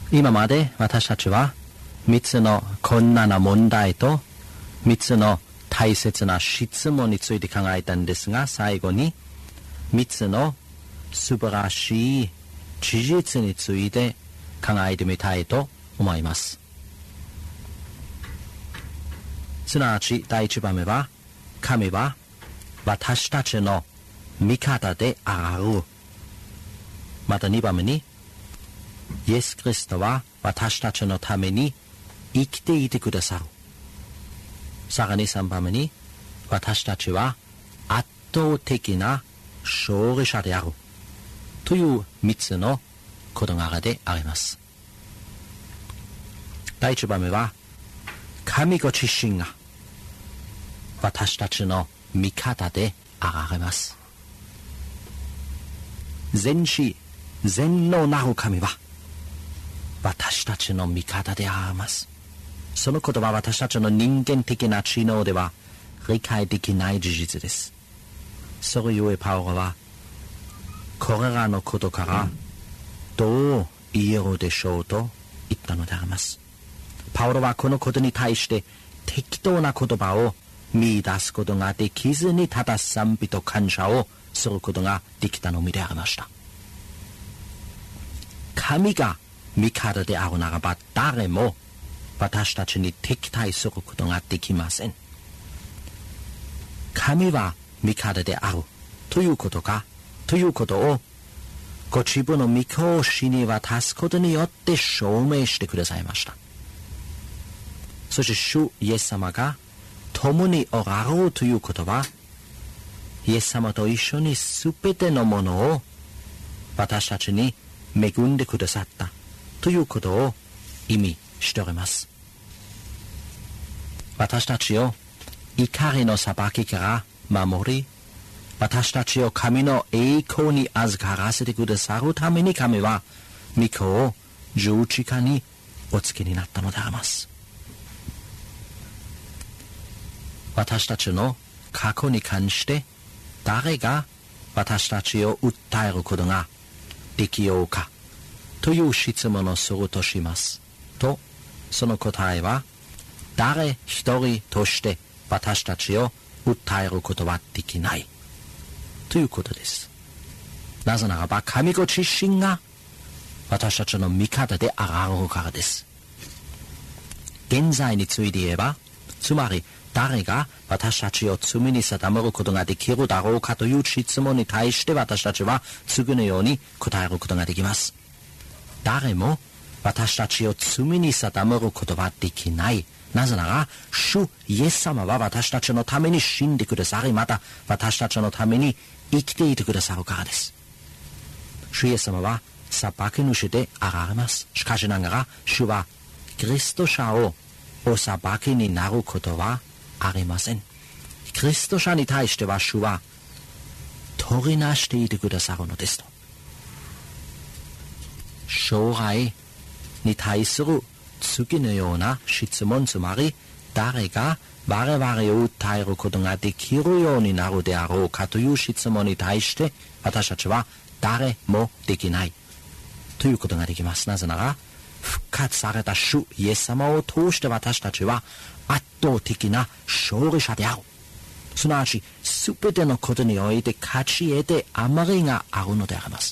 今まで私たちは3つの困難な問題と3つの大切な質問について考えたんですが、最後に3つの素晴らしい事実について考えてみたいと思います。すなわち第1番目は、神は私たちの味方である。また2番目に、イエス・キリストは私たちのために生きていてくださる。さらに3番目に、私たちは圧倒的な勝利者である。という3つの事柄であります。第1番目は、神ご自身が私たちの味方であられます。全知全能なる神は私たちの味方であります。そのことは私たちの人間的な知能では理解できない事実です。それゆえパウロはこれらのことからどう言えるでしょうと言ったのであります。パウロはこのことに対して適当な言葉を見出すことができずに、ただ賛美と感謝をすることができたのみでありました。神が味方であるならば誰も私たちに敵対することができません。神は味方であるということをご自分の御子を死に渡すことによって証明してくださいました。そして主イエス様が共におられるということは、イエス様と一緒にすべてのものを私たちに恵んでくださったということを意味しております。私たちを怒りの裁きから守り、私たちを神の栄光に預からせてくださるために、神は御子を十字架にお付けになったのであります。私たちの過去に関して誰が私たちを訴えることができようかという質問をするとしますと、その答えは誰一人として私たちを訴えることはできないということです。なぜならば神ご自身が私たちの味方であられるからです。現在について言えば、つまり誰が私たちを罪に定めることができるだろうかという質問に対して私たちは次のように答えることができます。誰も私たちを罪に定めることはできない。なぜなら主イエス様は私たちのために死んでくださり、また私たちのために生きていてくださるからです。主イエス様は裁き主であられます。しかしながら主はキリスト者をお裁きになることはありません。キリスト者に対しては主は取りなしていてくださるのですと。将来に対する次のような質問、つまり誰が我々を訴えることができるようになるであろうかという質問に対して私たちは誰もできないということができます。なぜなら復活された主イエス様を通して私たちは圧倒的な勝利者である。すなわちすべてのことにおいて勝ち得て余りがあるのであります。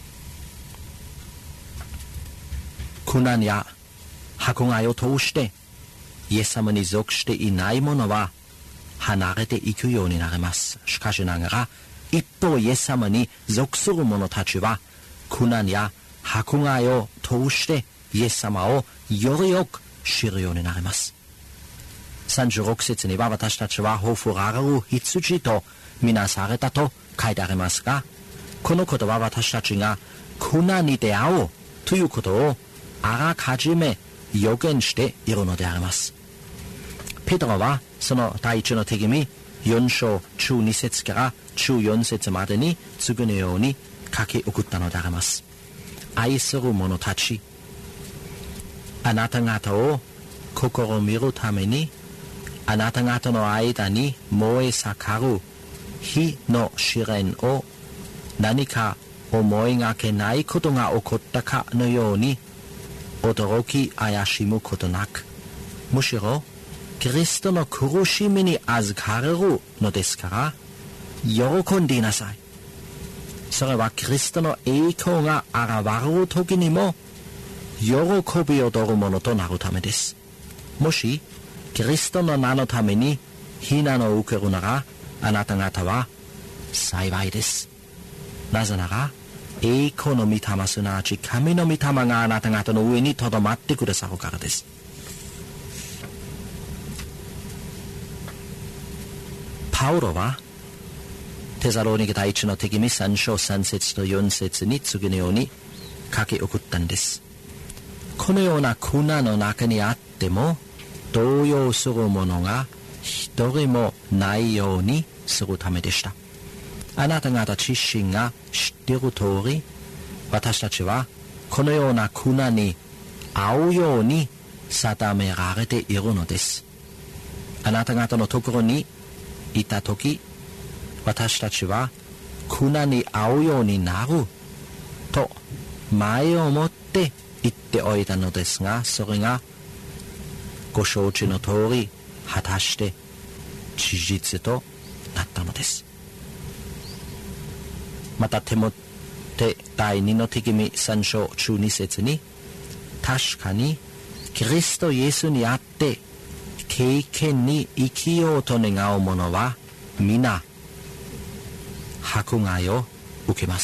苦難や迫害を通してイエス様に属していない者は離れていくようになります。しかしながら一方イエス様に属する者たちは苦難や迫害を通してイエス様をよりよく知るようになります。36節には私たちはほふられる羊とみなされたと書いてありますが、このことは私たちが苦難に出会おうということをあらかじめ予言しているのであります。ペトロはその第一の手紙4章中2節から中4節までに次のように書き送ったのであります。愛する者たち、あなた方を試みるためにあなた方の間に燃え盛る火の試練を何か思いがけないことが起こったかのように驚き怪しむことなく、むしろキリストの苦しみに預かれるのですから、喜んでいなさい。それはキリストの栄光が現れる時にも喜び踊るものとなるためです。もしキリストの名のために非難を受けるなら、あなた方は幸いです。なぜなら栄光の御霊、すなわち神の御霊があなた方の上にとどまってくださるからです。パウロはテサロニケ第一の手紙3章3節と4節に次のように書き送ったんです。このような苦難の中にあっても動揺する者が一人もないようにするためでした。あなた方自身が知っている通り、私たちはこのような苦難に遭うように定められているのです。あなた方のところにいたとき、私たちは苦難に遭うようになると前をもって言っておいたのですが、それがご承知の通り果たして事実となったのです。またテモテ第2の手紙3章12節に、確かにキリストイエスにあって経験に生きようと願う者は皆迫害を受けます。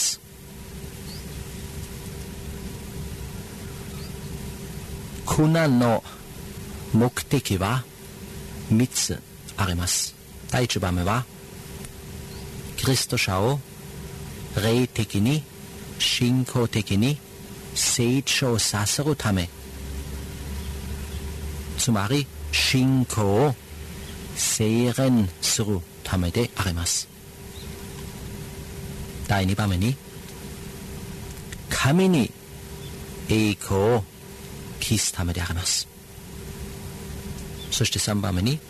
苦難の目的は3つあります。第1番目はキリスト者を霊的に信仰的に成長させるため、つまり信仰を精錬するためであります。第2番目に神に栄光を期すためであります。そして3番目に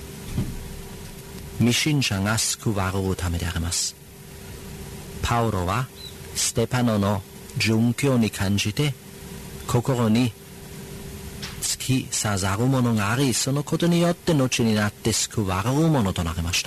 未信者が救われるためであります。パウロはステパノの殉教に感じて心に突き刺さるものがあり、そのことによって後になって救われるものとなりました。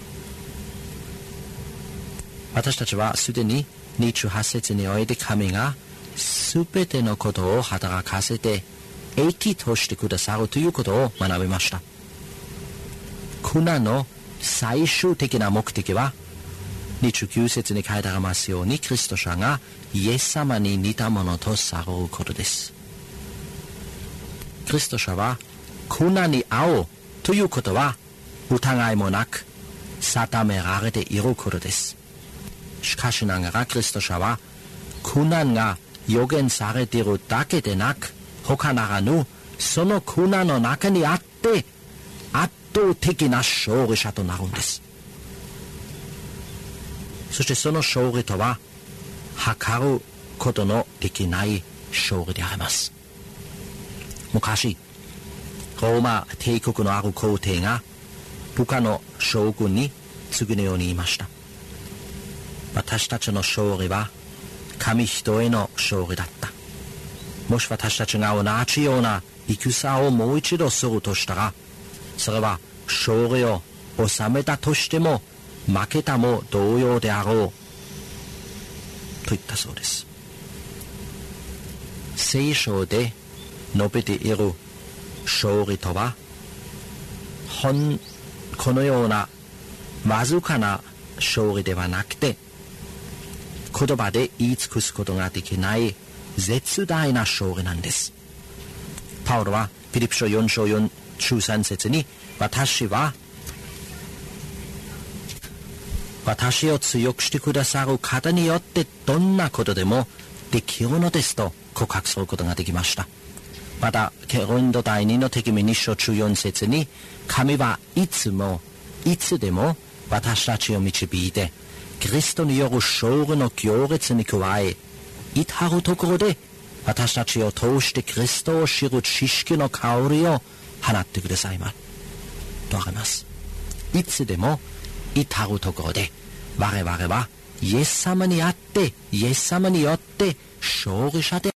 私たちはすでに28節において神がすべてのことを働かせて益としてくださるということを学びました。苦難の最終的な目的は29節に書いてありますように、キリスト者がイエス様に似たものとされることです。キリスト者は苦難に遭うということは疑いもなく定められていることです。しかしながらキリスト者は苦難が予言されているだけでなく、他ならぬその苦難の中にあって圧倒的な勝利者となるんです。そしてその勝利とは測ることのできない勝利であります。昔ローマ帝国のある皇帝が部下の将軍に次のように言いました。私たちの勝利は神人への勝利だった。もし私たちが同じような戦をもう一度するとしたら、それは勝利を収めたとしても負けたも同様であろうと言ったそうです。聖書で述べている勝利とはこのようなわずかな勝利ではなくて、言葉で言い尽くすことができない絶大な勝利なんです。パウロはフィリピ書4章4中3節に、私を強くしてくださる方によってどんなことでもできるのですと告白することができました。またコリント第2の手紙2章中4節に、神はいつでも私たちを導いてキリストによる勝利の行列に加え、至るところで私たちを通してキリストを知る知識の香りを放ってくださいますとあります。いつでも至るところで我々はイエス様にあってイエス様によって勝利者で